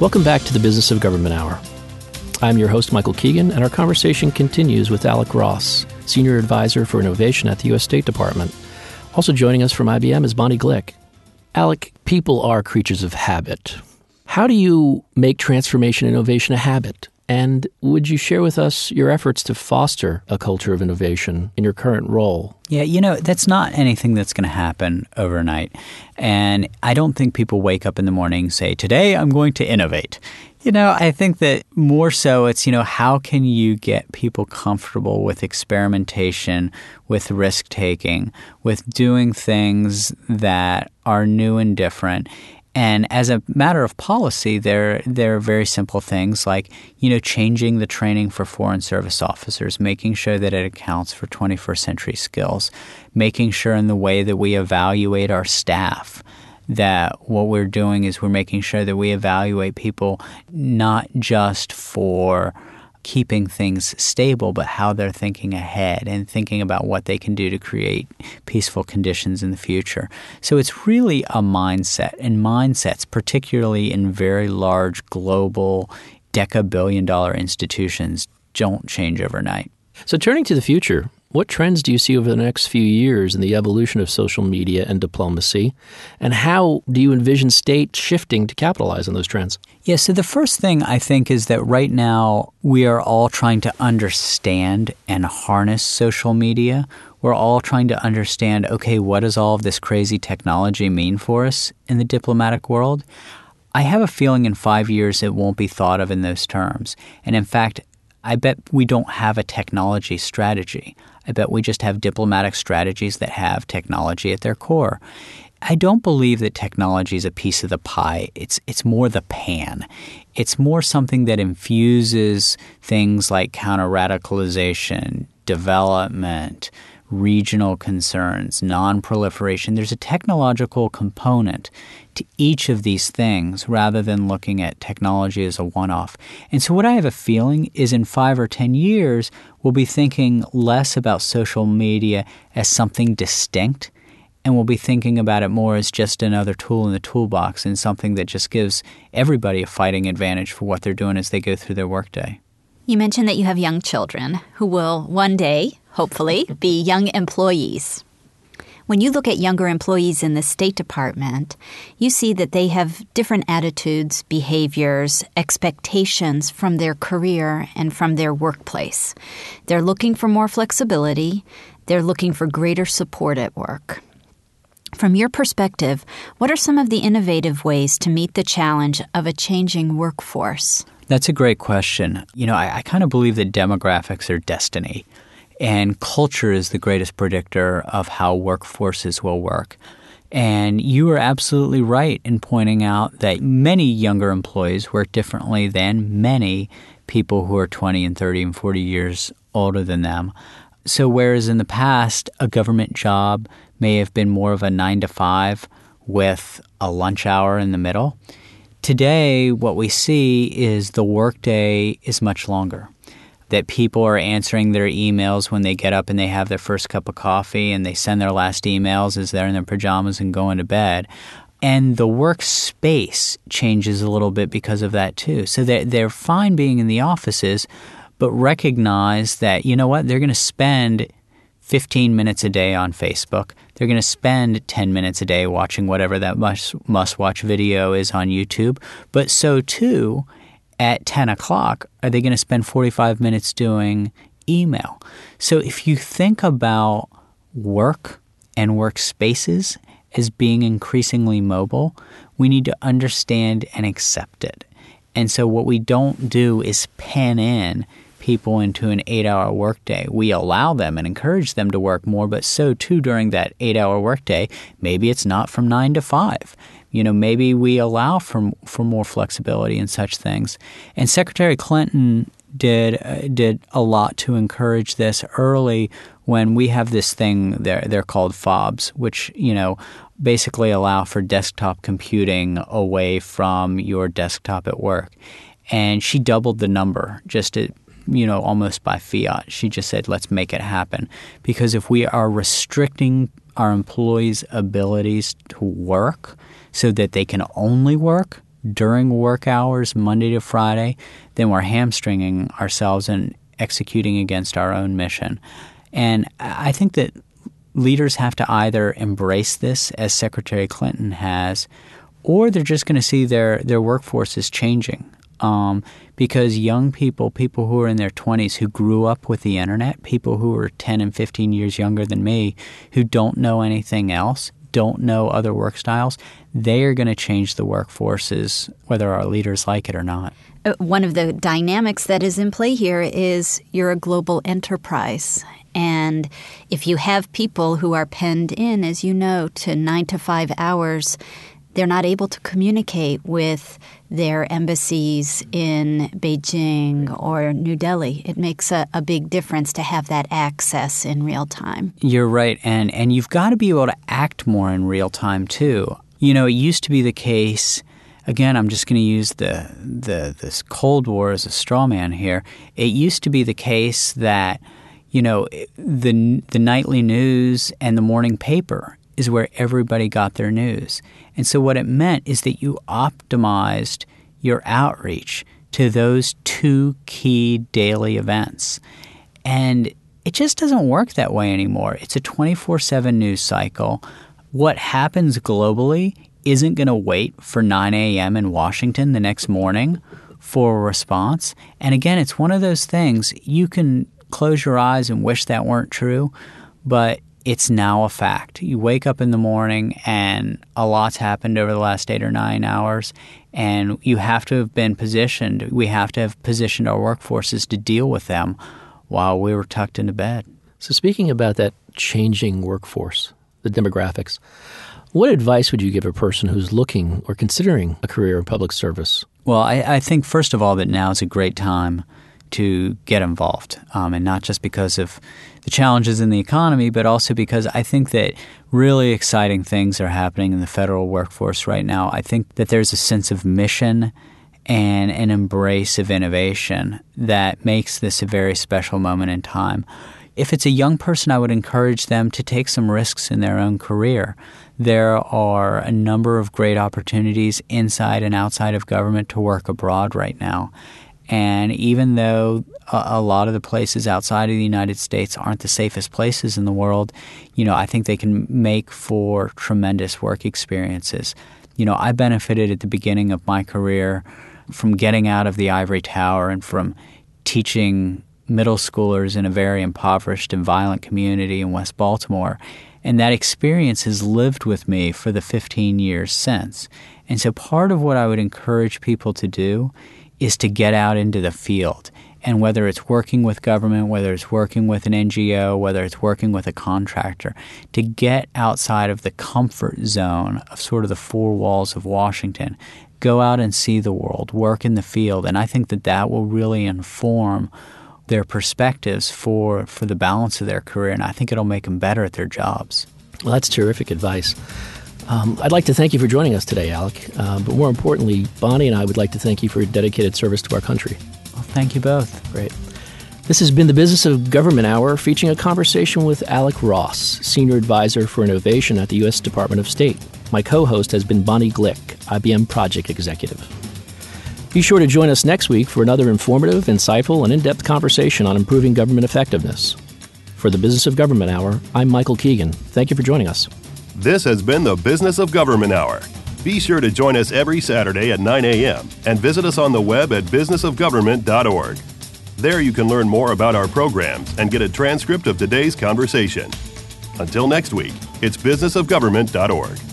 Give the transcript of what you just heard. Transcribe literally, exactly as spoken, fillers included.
Welcome back to the Business of Government Hour. I'm your host, Michael Keegan, and our conversation continues with Alec Ross, Senior Advisor for Innovation at the U S State Department. Also joining us from I B M is Bonnie Glick. Alec, people are creatures of habit. How do you make transformation and innovation a habit? And would you share with us your efforts to foster a culture of innovation in your current role? Yeah, you know, that's not anything that's going to happen overnight. And I don't think people wake up in the morning and say, today I'm going to innovate. You know, I think that more so it's, you know, how can you get people comfortable with experimentation, with risk-taking, with doing things that are new and different. And as a matter of policy, there there are very simple things like, you know, changing the training for foreign service officers, making sure that it accounts for twenty-first century skills, making sure in the way that we evaluate our staff that what we're doing is we're making sure that we evaluate people not just for keeping things stable, but how they're thinking ahead and thinking about what they can do to create peaceful conditions in the future. So it's really a mindset, and mindsets, particularly in very large global deca-billion dollar institutions, don't change overnight. So turning to the future, what trends do you see over the next few years in the evolution of social media and diplomacy? And how do you envision state shifting to capitalize on those trends? Yeah, so the first thing I think is that right now we are all trying to understand and harness social media. We're all trying to understand, okay, what does all of this crazy technology mean for us in the diplomatic world? I have a feeling in five years it won't be thought of in those terms. And in fact, I bet we don't have a technology strategy. I bet we just have diplomatic strategies that have technology at their core. I don't believe that technology is a piece of the pie. It's it's more the pan. It's more something that infuses things like counter-radicalization, development, regional concerns, non-proliferation. There's a technological component to each of these things rather than looking at technology as a one-off. And so what I have a feeling is in five or ten years, we'll be thinking less about social media as something distinct, and we'll be thinking about it more as just another tool in the toolbox and something that just gives everybody a fighting advantage for what they're doing as they go through their workday. You mentioned that you have young children who will one day, hopefully, be young employees. When you look at younger employees in the State Department, you see that they have different attitudes, behaviors, expectations from their career and from their workplace. They're looking for more flexibility. They're looking for greater support at work. From your perspective, what are some of the innovative ways to meet the challenge of a changing workforce? That's a great question. You know, I, I kind of believe that demographics are destiny, and culture is the greatest predictor of how workforces will work. And you are absolutely right in pointing out that many younger employees work differently than many people who are twenty and thirty and forty years older than them. So whereas in the past, a government job may have been more of a nine to five with a lunch hour in the middle, today what we see is the workday is much longer. That people are answering their emails when they get up and they have their first cup of coffee, and they send their last emails as they're in their pajamas and going to bed. And the workspace changes a little bit because of that too. So they're, they're fine being in the offices, but recognize that, you know what, they're going to spend fifteen minutes a day on Facebook. They're going to spend ten minutes a day watching whatever that must, must-watch video is on YouTube. But so too, at ten o'clock, are they going to spend forty-five minutes doing email? So if you think about work and workspaces as being increasingly mobile, we need to understand and accept it. And so what we don't do is pen in people into an eight-hour workday. We allow them and encourage them to work more, but so too during that eight-hour workday, maybe it's not from nine to five. You know, maybe we allow for for more flexibility in such things. And Secretary Clinton did uh, did a lot to encourage this early when we have this thing, they're, they're called FOBs, which, you know, basically allow for desktop computing away from your desktop at work. And she doubled the number just to, you know, almost by fiat. She just said, let's make it happen. Because if we are restricting our employees' abilities to work so that they can only work during work hours, Monday to Friday, then we're hamstringing ourselves and executing against our own mission. And I think that leaders have to either embrace this, as Secretary Clinton has, or they're just going to see their, their workforces changing. Um, because young people, people who are in their twenties, who grew up with the internet, people who are ten and fifteen years younger than me, who don't know anything else, don't know other work styles, they are going to change the workforces, whether our leaders like it or not. Uh, one of the dynamics that is in play here is you're a global enterprise. And if you have people who are penned in, as you know, to nine to five hours, they're not able to communicate with their embassies in Beijing or New Delhi. It makes a, a big difference to have that access in real time. You're right. And, and you've got to be able to act more in real time, too. You know, it used to be the case, again, I'm just going to use the, the this Cold War as a straw man here. It used to be the case that, you know, the the nightly news and the morning paper is where everybody got their news. And so what it meant is that you optimized your outreach to those two key daily events. And it just doesn't work that way anymore. It's a twenty-four seven news cycle. What happens globally isn't going to wait for nine a.m. in Washington the next morning for a response. And again, it's one of those things, you can close your eyes and wish that weren't true, but it's now a fact. You wake up in the morning and a lot's happened over the last eight or nine hours, and you have to have been positioned. We have to have positioned our workforces to deal with them while we were tucked into bed. So speaking about that changing workforce, the demographics, what advice would you give a person who's looking or considering a career in public service? Well, I, I think, first of all, that now is a great time to get involved, um, and not just because of the challenges in the economy, but also because I think that really exciting things are happening in the federal workforce right now. I think that there's a sense of mission and an embrace of innovation that makes this a very special moment in time. If it's a young person, I would encourage them to take some risks in their own career. There are a number of great opportunities inside and outside of government to work abroad right now. And even though a, a lot of the places outside of the United States aren't the safest places in the world, you know, I think they can make for tremendous work experiences. You know, I benefited at the beginning of my career from getting out of the ivory tower and from teaching middle schoolers in a very impoverished and violent community in West Baltimore. And that experience has lived with me for the fifteen years since. And so part of what I would encourage people to do is to get out into the field. And whether it's working with government, whether it's working with an N G O, whether it's working with a contractor, to get outside of the comfort zone of sort of the four walls of Washington, go out and see the world, work in the field. And I think that that will really inform their perspectives for, for the balance of their career. And I think it'll make them better at their jobs. Well, that's terrific advice. Um, I'd like to thank you for joining us today, Alec. Uh, but more importantly, Bonnie and I would like to thank you for your dedicated service to our country. Well, thank you both. Great. This has been the Business of Government Hour, featuring a conversation with Alec Ross, Senior Advisor for Innovation at the U S Department of State. My co-host has been Bonnie Glick, I B M Project Executive. Be sure to join us next week for another informative, insightful, and in-depth conversation on improving government effectiveness. For the Business of Government Hour, I'm Michael Keegan. Thank you for joining us. This has been the Business of Government Hour. Be sure to join us every Saturday at nine a.m. and visit us on the web at business of government dot org. There you can learn more about our programs and get a transcript of today's conversation. Until next week, it's business of government dot org.